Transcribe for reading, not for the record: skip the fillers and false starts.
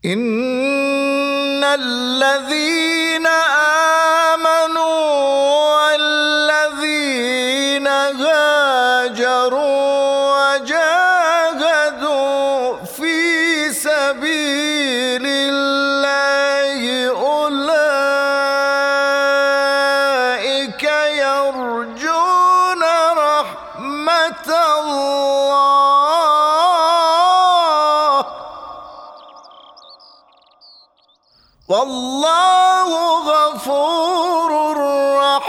إن الذين آمنوا والذين هاجروا وجاهدوا في سبيل الله أولئك يرجون رحمة الله، والله غفور